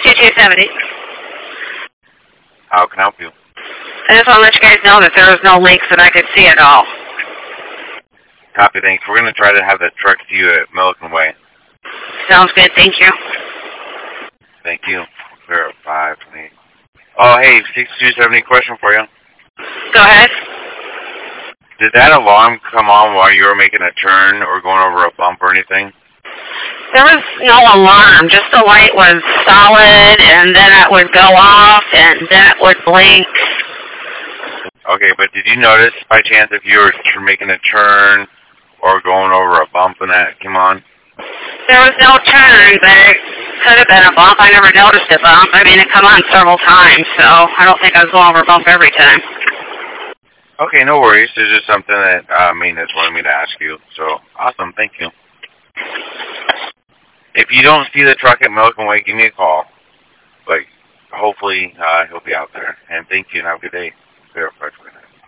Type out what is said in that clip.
2270. How can I help you? I just want to let you guys know that there was no leaks that I could see at all. Copy, thanks. We're going to try to have that truck to you at Milliken Way. Sounds good, thank you. Thank you. Verify for me. Oh, hey, 6270, question for you. Go ahead. Did that alarm come on while you were making a turn or going over a bump or anything? There was no alarm, just the light was solid, and then it would go off, and then it would blink. Okay, but did you notice by chance if you were making a turn or going over a bump and that came on? There was no turn, but it could have been a bump. I never noticed a bump. I mean, it come on several times, so I don't think I was going over a bump every time. Okay, no worries. There's just something that maintenance wanted me to ask you. So, awesome. Thank you. If you don't see the truck at Milliken Way, give me a call. But hopefully he'll be out there. And thank you and have a good day. Verify.